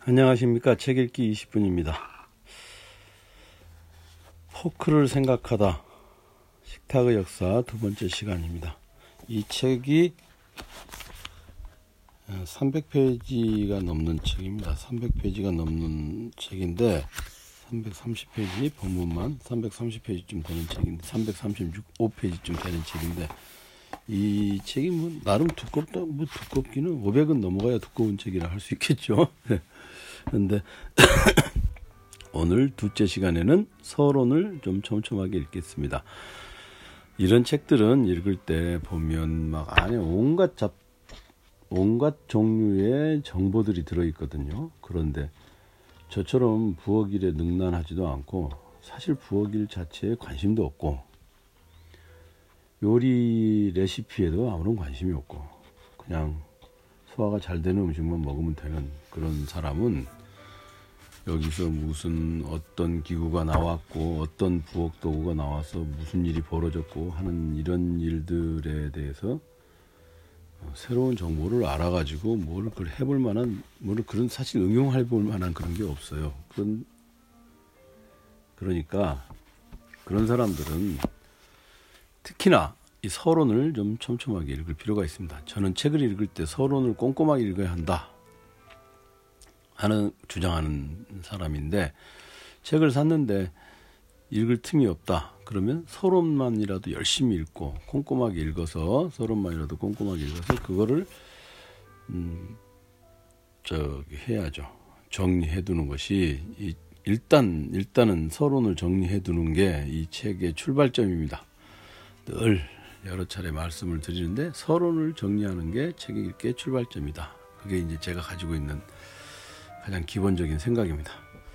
안녕하십니까. 책 읽기 20분입니다. 포크를 생각하다. 식탁의 역사 두 번째 시간입니다. 이 책이 300페이지가 넘는 책입니다. 300페이지가 넘는 책인데 330페이지 본문만 330페이지쯤 되는 책인데 335페이지쯤 되는 책인데 이 책이 나름 두껍다. 두껍기는 500은 넘어가야 두꺼운 책이라 할 수 있겠죠. 그런데 오늘 둘째 시간에는 서론을 좀 촘촘하게 읽겠습니다. 이런 책들은 읽을 때 보면 막 안에 온갖 종류의 정보들이 들어있거든요. 그런데 저처럼 부엌일에 능란하지도 않고 사실 부엌일 자체에 관심도 없고 요리 레시피에도 아무런 관심이 없고 그냥 소화가 잘 되는 음식만 먹으면 되는 그런 사람은 여기서 무슨 어떤 기구가 나왔고 어떤 부엌 도구가 나와서 무슨 일이 벌어졌고 하는 이런 일들에 대해서 새로운 정보를 알아가지고 뭘 해볼 만한 그런 사실 응용해 볼 만한 그런 게 없어요. 그러니까 그런 사람들은 특히나 이 서론을 좀 촘촘하게 읽을 필요가 있습니다. 저는 책을 읽을 때 서론을 꼼꼼하게 읽어야 한다 주장하는 사람인데 책을 샀는데 읽을 틈이 없다. 그러면 서론만이라도 열심히 읽고 꼼꼼하게 읽어서 서론만이라도 꼼꼼하게 읽어서 그거를 해야죠. 정리해 두는 것이 일단은 서론을 정리해 두는 게 이 책의 출발점입니다. 늘 여러 차례 말씀을 드리는데 서론을 정리하는 게 책 읽기의 출발점이다. 그게 이제 제가 가지고 있는 가장 기본적인 생각입니다.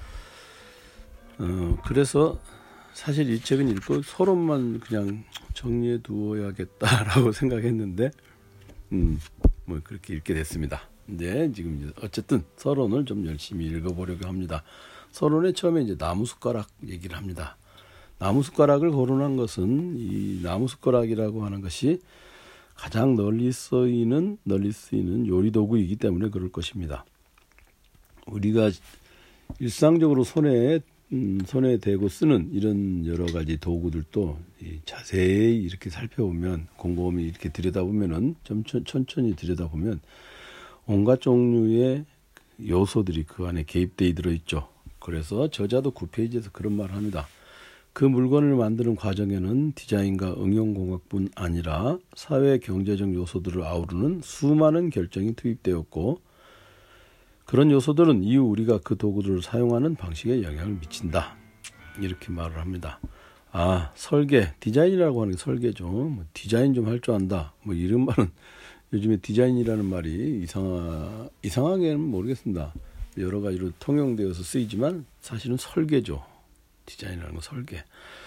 그래서 사실 이 책은 읽고 서론만 그냥 정리해 두어야겠다라고 생각했는데 그렇게 읽게 됐습니다. 근데 지금 어쨌든 서론을 좀 열심히 읽어보려고 합니다. 서론에 처음에 이제 나무숟가락 얘기를 합니다. 나무숟가락을 거론한 것은 이 나무숟가락이라고 하는 것이 가장 널리 쓰이는 요리도구이기 때문에 그럴 것입니다. 우리가 일상적으로 손에 대고 쓰는 이런 여러 가지 도구들도 자세히 이렇게 살펴보면 곰곰이 이렇게 들여다보면은 좀 천천히 들여다보면 온갖 종류의 요소들이 그 안에 개입되어 들어있죠. 그래서 저자도 9페이지에서 그런 말을 합니다. 그 물건을 만드는 과정에는 디자인과 응용공학뿐 아니라 사회 경제적 요소들을 아우르는 수많은 결정이 투입되었고 그런 요소들은 이후 우리가 그 도구들을 사용하는 방식에 영향을 미친다. 이렇게 말을 합니다. 설계, 디자인이라고 하는 게 설계죠. 디자인 좀 할 줄 안다. 이런 말은 요즘에 디자인이라는 말이 이상하게는 모르겠습니다. 여러 가지로 통용되어서 쓰이지만 사실은 설계죠. 디자인이라는 건 설계.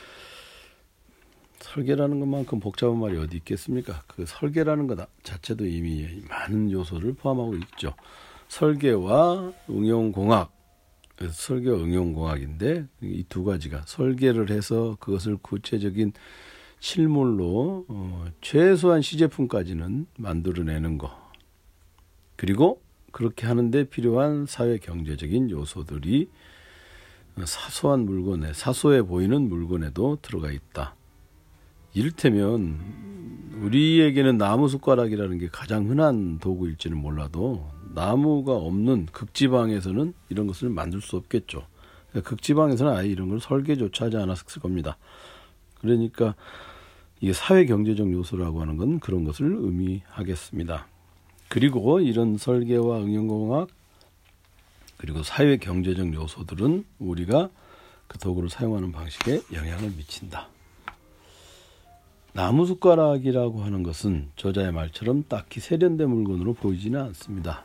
설계라는 것만큼 복잡한 말이 어디 있겠습니까? 그 설계라는 것 자체도 이미 많은 요소를 포함하고 있죠. 설계와 응용공학, 설계와 응용공학인데 이 두 가지가 설계를 해서 그것을 구체적인 실물로 최소한 시제품까지는 만들어내는 거. 그리고 그렇게 하는데 필요한 사회 경제적인 요소들이 사소해 보이는 물건에도 들어가 있다. 이를테면 우리에게는 나무숟가락이라는 게 가장 흔한 도구일지는 몰라도 나무가 없는 극지방에서는 이런 것을 만들 수 없겠죠. 그러니까 극지방에서는 아예 이런 걸 설계조차 하지 않았을 겁니다. 그러니까 이게 사회 경제적 요소라고 하는 건 그런 것을 의미하겠습니다. 그리고 이런 설계와 응용공학 그리고 사회 경제적 요소들은 우리가 그 도구를 사용하는 방식에 영향을 미친다. 나무숟가락이라고 하는 것은 저자의 말처럼 딱히 세련된 물건으로 보이지는 않습니다.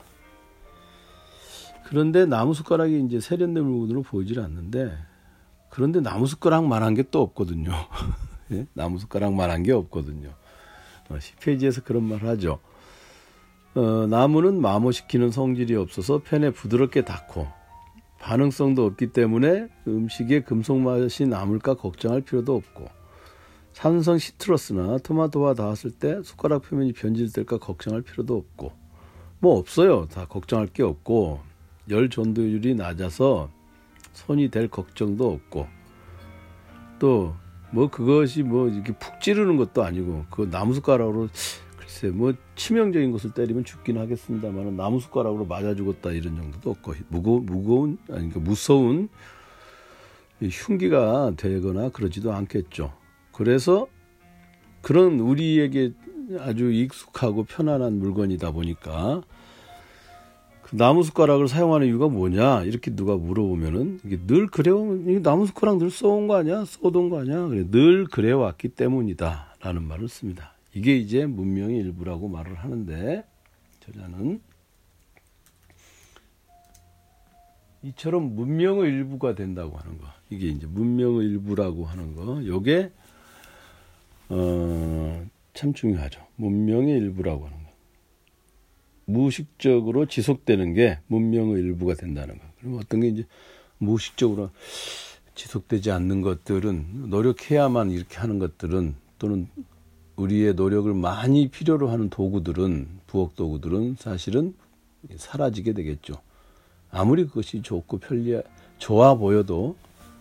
그런데 나무숟가락이 이제 세련된 물건으로 보이질 않는데 그런데 나무숟가락만한 게 또 없거든요. 예? 나무숟가락만한 게 없거든요. 10페이지에서 그런 말을 하죠. 나무는 마모시키는 성질이 없어서 팬에 부드럽게 닿고 반응성도 없기 때문에 음식에 금속 맛이 남을까 걱정할 필요도 없고 산성 시트러스나 토마토와 닿았을 때 숟가락 표면이 변질될까 걱정할 필요도 없고 없어요. 다 걱정할 게 없고 열 전도율이 낮아서 손이 될 걱정도 없고, 또 뭐 그것이 뭐 이렇게 푹 찌르는 것도 아니고, 그 나무숟가락으로 글쎄 뭐 치명적인 것을 때리면 죽긴 하겠습니다만 나무숟가락으로 맞아 죽었다 이런 정도도 없고, 무거운 아니 그러니까 무서운 흉기가 되거나 그러지도 않겠죠. 그래서 그런 우리에게 아주 익숙하고 편안한 물건이다 보니까, 그 나무숟가락을 사용하는 이유가 뭐냐 이렇게 누가 물어보면은, 이게 늘 그래온, 나무숟가락 늘 써온 거 아니야, 써둔 거 아니야, 그래, 늘 그래왔기 때문이다 라는 말을 씁니다. 이게 이제 문명의 일부라고 말을 하는데, 저자는 이처럼 문명의 일부가 된다고 하는 거, 이게 이제 문명의 일부라고 하는 거, 요게 참 중요하죠. 문명의 일부라고 하는 거, 무의식적으로 지속되는 게 문명의 일부가 된다는 거. 그럼 어떤 게 이제 무의식적으로 지속되지 않는 것들은, 노력해야만 이렇게 하는 것들은, 또는 우리의 노력을 많이 필요로 하는 도구들은, 부엌 도구들은 사실은 사라지게 되겠죠. 아무리 그것이 좋고 좋아 보여도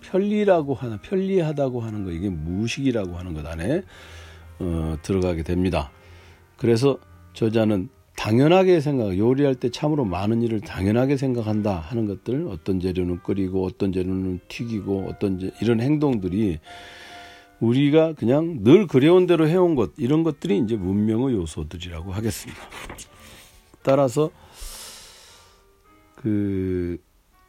편리하다고 하는 거, 이게 무의식이라고 하는 것 안에 들어가게 됩니다. 그래서 저자는 당연하게 요리할 때 참으로 많은 일을 당연하게 생각한다 하는 것들, 어떤 재료는 끓이고 어떤 재료는 튀기고 이런 행동들이 우리가 그냥 늘 그래온 대로 해온 것, 이런 것들이 이제 문명의 요소들이라고 하겠습니다. 따라서 그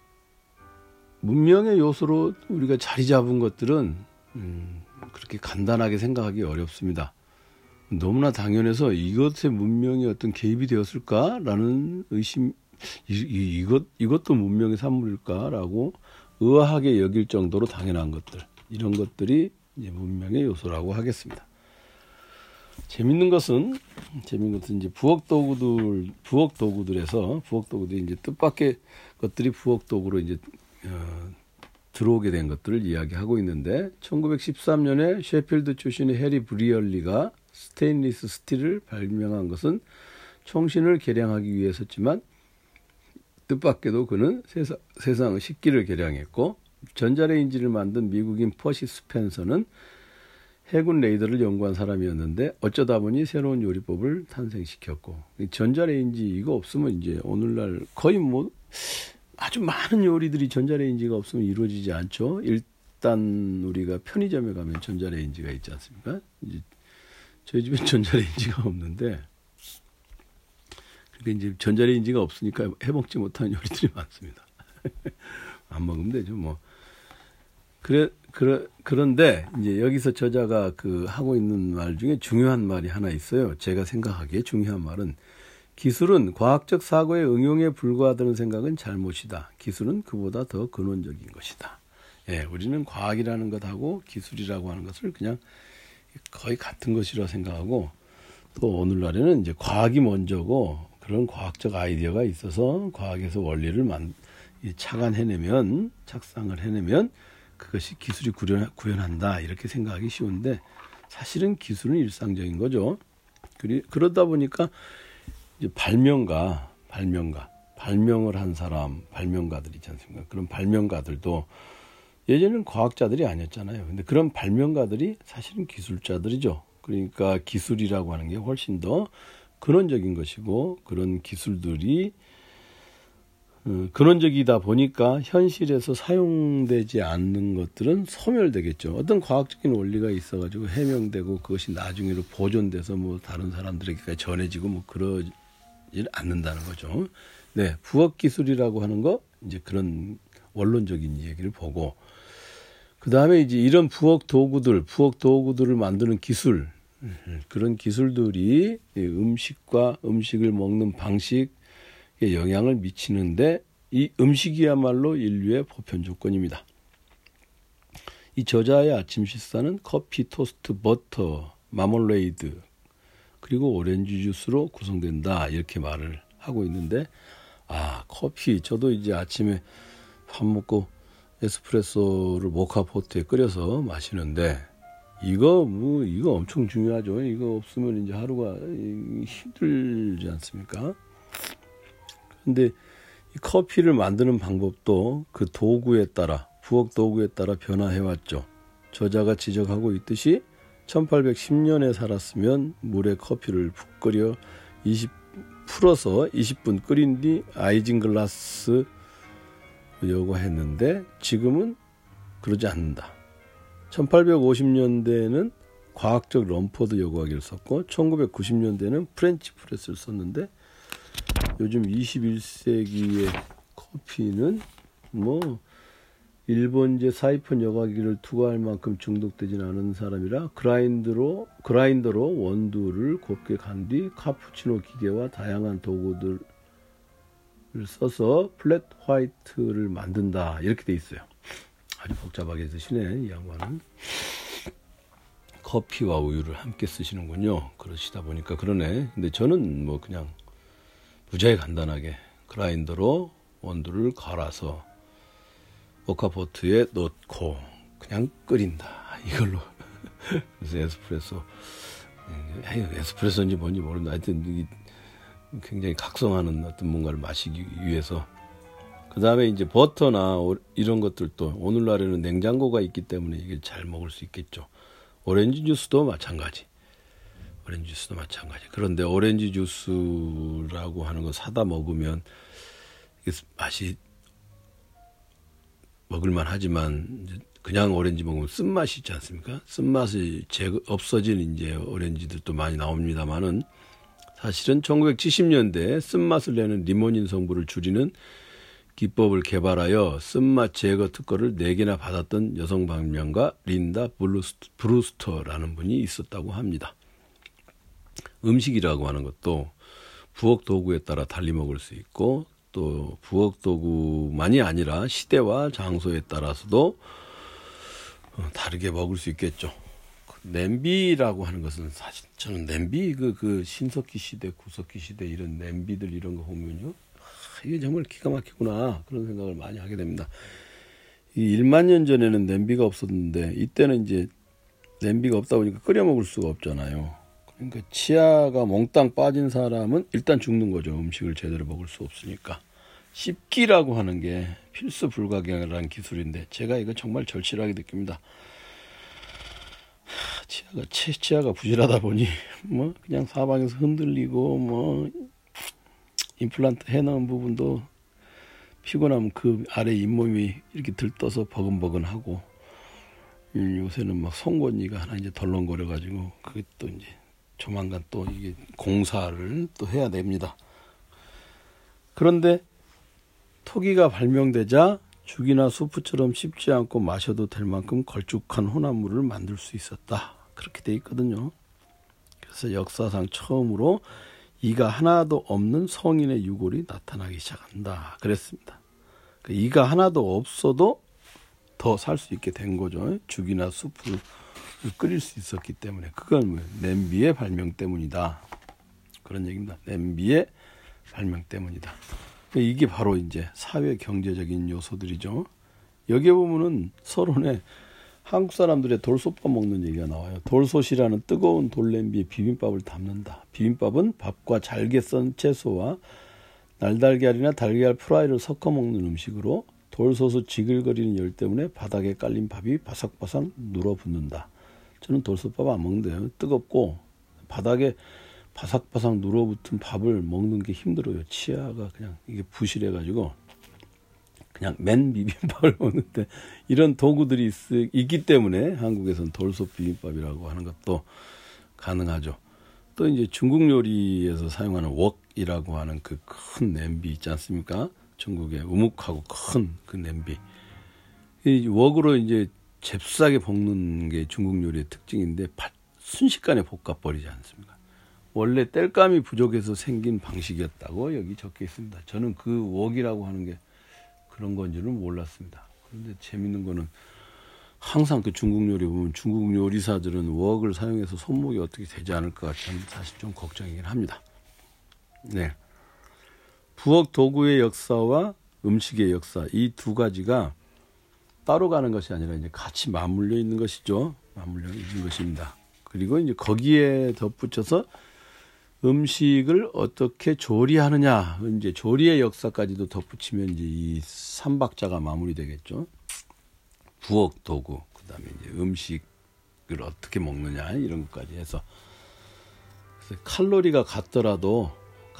문명의 요소로 우리가 자리 잡은 것들은 그렇게 간단하게 생각하기 어렵습니다. 너무나 당연해서 이것의 문명이 어떤 개입이 되었을까라는 의심, 이것도 문명의 산물일까라고 의아하게 여길 정도로 당연한 것들, 이런 것들이 이제 문명의 요소라고 하겠습니다. 재밌는 것은 이제 부엌 도구들에서 이제 뜻밖의 것들이 부엌 도구로 이제 들어오게 된 것들을 이야기하고 있는데, 1913년에 셰필드 출신의 해리 브리얼리가 스테인리스 스틸을 발명한 것은 총신을 개량하기 위해서였지만, 뜻밖에도 그는 세상의 식기를 개량했고, 전자레인지를 만든 미국인 퍼시 스펜서는 해군 레이더를 연구한 사람이었는데 어쩌다 보니 새로운 요리법을 탄생시켰고, 전자레인지 이거 없으면 이제 오늘날 거의 뭐 아주 많은 요리들이 전자레인지가 없으면 이루어지지 않죠. 일단 우리가 편의점에 가면 전자레인지가 있지 않습니까? 이제 저희 집엔 전자레인지가 없는데, 그러니까 이제 전자레인지가 없으니까 해먹지 못하는 요리들이 많습니다. 안 먹으면 되죠, 뭐. 그런데 이제 여기서 저자가 하고 있는 말 중에 중요한 말이 하나 있어요. 제가 생각하기에 중요한 말은, 기술은 과학적 사고의 응용에 불과하다는 생각은 잘못이다. 기술은 그보다 더 근원적인 것이다. 예, 우리는 과학이라는 것하고 기술이라고 하는 것을 그냥 거의 같은 것이라 생각하고, 또 오늘날에는 이제 과학이 먼저고, 그런 과학적 아이디어가 있어서 과학에서 원리를 착상을 해내면 그것이 기술이 구현한다, 이렇게 생각하기 쉬운데, 사실은 기술은 일상적인 거죠. 그러다 보니까 이제 발명을 한 사람, 발명가들 있지 않습니까? 그런 발명가들도 예전에는 과학자들이 아니었잖아요. 근데 그런 발명가들이 사실은 기술자들이죠. 그러니까 기술이라고 하는 게 훨씬 더 근원적인 것이고, 그런 기술들이 근원적이다 보니까 현실에서 사용되지 않는 것들은 소멸되겠죠. 어떤 과학적인 원리가 있어가지고 해명되고 그것이 나중에로 보존돼서 뭐 다른 사람들에게까지 전해지고 뭐 그러지 않는다는 거죠. 네, 부엌 기술이라고 하는 거, 이제 그런 원론적인 얘기를 보고, 그 다음에 이제 이런 부엌 도구들을 만드는 기술, 그런 기술들이 음식을 먹는 방식에 영향을 미치는데, 이 음식이야말로 인류의 보편 조건입니다. 이 저자의 아침 식사는 커피, 토스트, 버터, 마멀레이드, 그리고 오렌지 주스로 구성된다, 이렇게 말을 하고 있는데, 커피, 저도 이제 아침에 밥 먹고 에스프레소를 모카포트에 끓여서 마시는데, 이거 엄청 중요하죠. 이거 없으면 이제 하루가 힘들지 않습니까? 근데 이 커피를 만드는 방법도 그 도구에 따라, 부엌 도구에 따라 변화해왔죠. 저자가 지적하고 있듯이 1810년에 살았으면 물에 커피를 푹 끓여 풀어서 20분 끓인 뒤 아이징글라스 요구했는데 지금은 그러지 않는다. 1850년대에는 과학적 럼퍼드 요구하기를 썼고 1990년대에는 프렌치 프레스를 썼는데 요즘 21세기의 커피는 뭐 일본제 사이폰 여과기를 투과할 만큼 중독되진 않은 사람이라 그라인더로 원두를 곱게 간 뒤 카푸치노 기계와 다양한 도구들을 써서 플랫 화이트를 만든다. 이렇게 돼 있어요. 아주 복잡하게 쓰시네, 이 양반은. 커피와 우유를 함께 쓰시는군요. 그러시다 보니까 그러네. 근데 저는 뭐 그냥 무지하게 간단하게 그라인더로 원두를 갈아서 모카포트에 넣고 그냥 끓인다. 이걸로. 그래서 에스프레소인지 뭔지 모르는데 하여튼 굉장히 각성하는 어떤 뭔가를 마시기 위해서. 그 다음에 이제 버터나 이런 것들도 오늘날에는 냉장고가 있기 때문에 이게 잘 먹을 수 있겠죠. 오렌지 주스도 마찬가지. 그런데 오렌지 주스라고 하는 거 사다 먹으면 이게 맛이 먹을만 하지만 그냥 오렌지 먹으면 쓴맛이 있지 않습니까? 쓴맛이 없어진 이제 오렌지들도 많이 나옵니다만은 사실은 1970년대에 쓴맛을 내는 리모닌 성분을 줄이는 기법을 개발하여 쓴맛 제거 특허를 4개나 받았던 여성 발명가 린다 브루스터라는 분이 있었다고 합니다. 음식이라고 하는 것도 부엌 도구에 따라 달리 먹을 수 있고 또 부엌 도구만이 아니라 시대와 장소에 따라서도 다르게 먹을 수 있겠죠. 냄비라고 하는 것은 사실 저는 냄비 그 신석기 시대, 구석기 시대 이런 냄비들 이런 거 보면요, 이게 정말 기가 막히구나 그런 생각을 많이 하게 됩니다. 이 1만 년 전에는 냄비가 없었는데 이때는 이제 냄비가 없다 보니까 끓여 먹을 수가 없잖아요. 그러니까 치아가 몽땅 빠진 사람은 일단 죽는 거죠. 음식을 제대로 먹을 수 없으니까. 씹기라고 하는 게 필수 불가결한 기술인데 제가 이거 정말 절실하게 느낍니다. 치아가 부실하다 보니 뭐 그냥 사방에서 흔들리고 뭐 임플란트 해놓은 부분도 피곤하면 그 아래 잇몸이 이렇게 들떠서 버근버근하고 요새는 막 송곳니가 하나 이제 덜렁거려가지고 그게 또 이제 조만간 또 이게 공사를 또 해야 됩니다. 그런데 토기가 발명되자 죽이나 수프처럼 씹지 않고 마셔도 될 만큼 걸쭉한 혼합물을 만들 수 있었다. 그렇게 돼 있거든요. 그래서 역사상 처음으로 이가 하나도 없는 성인의 유골이 나타나기 시작한다. 그랬습니다. 이가 하나도 없어도 더 살 수 있게 된 거죠. 죽이나 수프를 끓일 수 있었기 때문에. 그건 냄비의 발명 때문이다. 그런 얘기입니다. 냄비의 발명 때문이다. 이게 바로 이제 사회 경제적인 요소들이죠. 여기에 보면은 서론에 한국 사람들의 돌솥밥 먹는 얘기가 나와요. 돌솥이라는 뜨거운 돌냄비에 비빔밥을 담는다. 비빔밥은 밥과 잘게 썬 채소와 날달걀이나 달걀 프라이를 섞어 먹는 음식으로 돌솥의 지글거리는 열 때문에 바닥에 깔린 밥이 바삭바삭 눌어붙는다. 저는 돌솥밥 안 먹는데요. 뜨겁고 바닥에 바삭바삭 눌어붙은 밥을 먹는 게 힘들어요. 치아가 그냥 이게 부실해가지고 그냥 맨 비빔밥을 먹는데 이런 도구들이 있기 때문에 한국에서는 돌솥 비빔밥이라고 하는 것도 가능하죠. 또 이제 중국 요리에서 사용하는 웍이라고 하는 그 큰 냄비 있지 않습니까? 중국의 우묵하고 큰 그 냄비. 이 웍으로 이제 잽싸게 볶는 게 중국 요리의 특징인데 순식간에 볶아버리지 않습니까? 원래 땔감이 부족해서 생긴 방식이었다고 여기 적혀 있습니다. 저는 그 웍이라고 하는 게 그런 건지는 몰랐습니다. 그런데 재밌는 거는 항상 그 중국 요리 보면 중국 요리사들은 웍을 사용해서 손목이 어떻게 되지 않을까 저는 사실 좀 걱정이긴 합니다. 네, 부엌 도구의 역사와 음식의 역사 이 두 가지가 따로 가는 것이 아니라 이제 같이 맞물려 있는 것이죠. 맞물려 있는 것입니다. 그리고 이제 거기에 덧붙여서 음식을 어떻게 조리하느냐, 이제 조리의 역사까지도 덧붙이면 이제 이 3박자가 마무리되겠죠. 부엌 도구, 그다음에 이제 음식을 어떻게 먹느냐 이런 것까지 해서 그래서 칼로리가 같더라도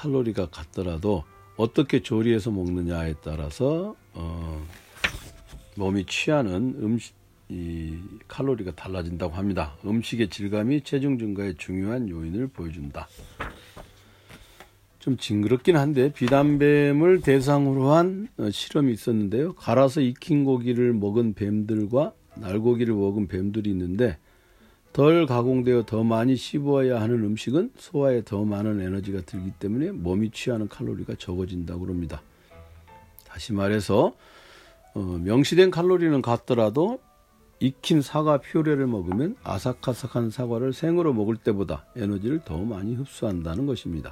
어떻게 조리해서 먹느냐에 따라서 몸이 취하는 이 칼로리가 달라진다고 합니다. 음식의 질감이 체중 증가에 중요한 요인을 보여준다. 좀 징그럽긴 한데 비단뱀을 대상으로 한 실험이 있었는데요. 갈아서 익힌 고기를 먹은 뱀들과 날고기를 먹은 뱀들이 있는데 덜 가공되어 더 많이 씹어야 하는 음식은 소화에 더 많은 에너지가 들기 때문에 몸이 취하는 칼로리가 적어진다고 합니다. 다시 말해서 명시된 칼로리는 같더라도 익힌 사과 퓨레를 먹으면 아삭아삭한 사과를 생으로 먹을 때보다 에너지를 더 많이 흡수한다는 것입니다.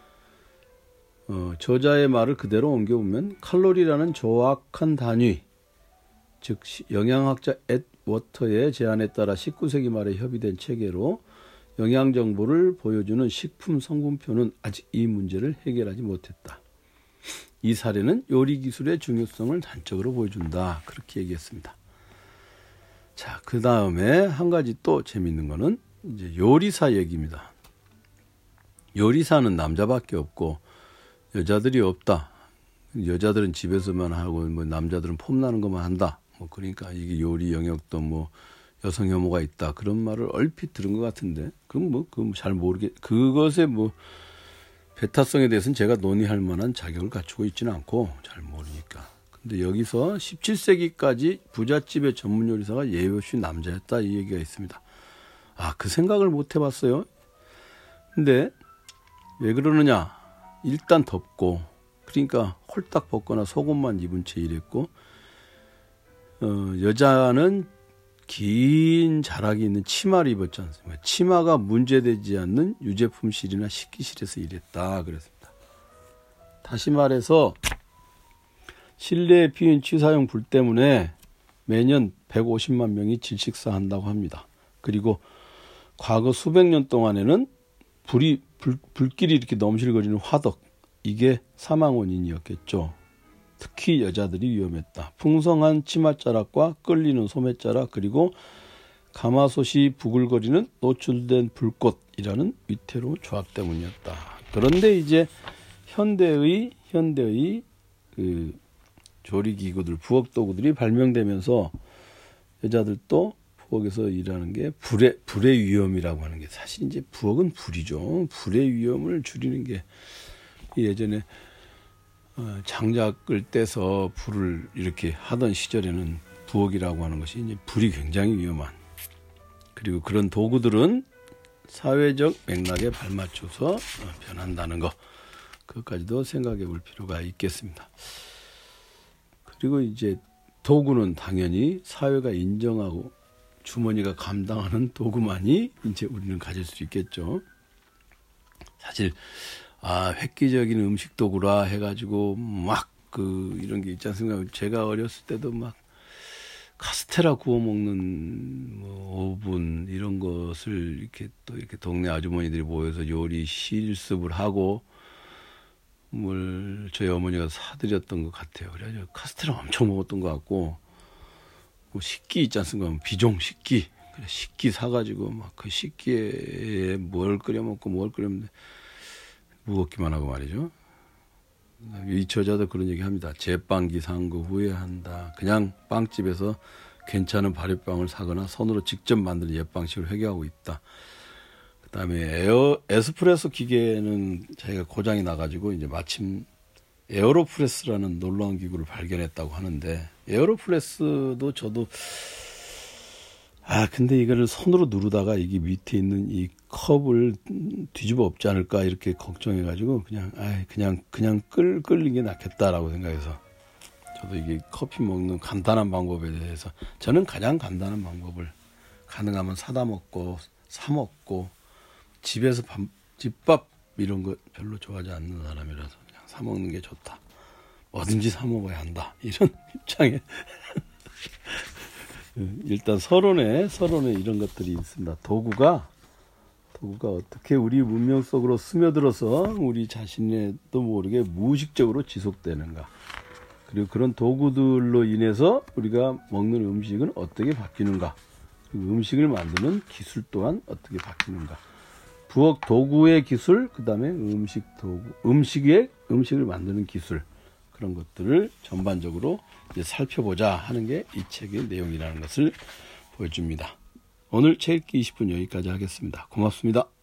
저자의 말을 그대로 옮겨보면 칼로리라는 정확한 단위, 즉 영양학자 앳 워터의 제안에 따라 19세기 말에 협의된 체계로 영양 정보를 보여주는 식품 성분표는 아직 이 문제를 해결하지 못했다. 이 사례는 요리 기술의 중요성을 단적으로 보여준다. 그렇게 얘기했습니다. 자, 그 다음에 한 가지 또 재밌는 거는 이제 요리사 얘기입니다. 요리사는 남자밖에 없고 여자들이 없다. 여자들은 집에서만 하고 뭐 남자들은 폼나는 것만 한다. 뭐 그러니까 이게 요리 영역도 뭐 여성 혐오가 있다. 그런 말을 얼핏 들은 것 같은데 그건 잘 그것의 배타성에 대해서는 제가 논의할 만한 자격을 갖추고 있지는 않고 잘 모르니까. 근데 여기서 17세기까지 부잣집의 전문 요리사가 예외 없이 남자였다 이 얘기가 있습니다. 그 생각을 못 해봤어요. 근데 왜 그러느냐? 일단 덥고 그러니까 홀딱 벗거나 속옷만 입은 채 일했고 여자는 긴 자락이 있는 치마를 입었지 않습니까? 치마가 문제되지 않는 유제품실이나 식기실에서 일했다 그랬습니다. 다시 말해서 실내에 피운 취사용 불 때문에 매년 150만 명이 질식사한다고 합니다. 그리고 과거 수백 년 동안에는 불길이 이렇게 넘실거리는 화덕, 이게 사망 원인이었겠죠. 특히 여자들이 위험했다. 풍성한 치맛자락과 끌리는 소매자락 그리고 가마솥이 부글거리는 노출된 불꽃이라는 위태로운 조합 때문이었다. 그런데 이제 현대의 그 조리기구들, 부엌도구들이 발명되면서 여자들도 부엌에서 일하는 게 불의 위험이라고 하는 게 사실 이제 부엌은 불이죠. 불의 위험을 줄이는 게 예전에 장작을 떼서 불을 이렇게 하던 시절에는 부엌이라고 하는 것이 이제 불이 굉장히 위험한 그리고 그런 도구들은 사회적 맥락에 발맞춰서 변한다는 것 그것까지도 생각해 볼 필요가 있겠습니다. 그리고 이제 도구는 당연히 사회가 인정하고 주머니가 감당하는 도구만이 이제 우리는 가질 수 있겠죠. 사실 획기적인 음식 도구라 해가지고 이런 게 있지 않습니까? 제가 어렸을 때도 카스테라 구워 먹는 오븐 이런 것을 이렇게 동네 아주머니들이 모여서 요리 실습을 하고 저희 어머니가 사드렸던 것 같아요. 그래가지고 카스테라 엄청 먹었던 것 같고 식기 있지 않습니까? 비종 식기. 그래, 식기 사가지고 그 식기에 뭘 끓여 먹고 무겁기만 하고 말이죠. 이 저자도 그런 얘기 합니다. 제빵기 산 거 후회한다. 그냥 빵집에서 괜찮은 발효빵을 사거나 손으로 직접 만드는 옛방식으로 회귀하고 있다. 그 다음에 에스프레소 기계는 자기가 고장이 나가지고 이제 마침 에어로프레스라는 놀라운 기구를 발견했다고 하는데 에어로프레스도 저도 근데 이거를 손으로 누르다가 이게 밑에 있는 이 컵을 뒤집어 엎지 않을까 이렇게 걱정해가지고 그냥 끓는 게 낫겠다라고 생각해서 저도 이게 커피 먹는 간단한 방법에 대해서 저는 가장 간단한 방법을 가능하면 사다 먹고 사 먹고 집에서 집밥 이런 거 별로 좋아하지 않는 사람이라서 그냥 사 먹는 게 좋다. 뭐든지 사 먹어야 한다. 이런 입장에 일단 서론에 이런 것들이 있습니다. 도구가 도구가 어떻게 우리 문명 속으로 스며들어서 우리 자신에도 모르게 무의식적으로 지속되는가. 그리고 그런 도구들로 인해서 우리가 먹는 음식은 어떻게 바뀌는가. 그리고 음식을 만드는 기술 또한 어떻게 바뀌는가. 부엌 도구의 기술, 그 다음에 음식 도구, 음식을 만드는 기술. 그런 것들을 전반적으로 이제 살펴보자 하는 게 이 책의 내용이라는 것을 보여줍니다. 오늘 책 읽기 20분 여기까지 하겠습니다. 고맙습니다.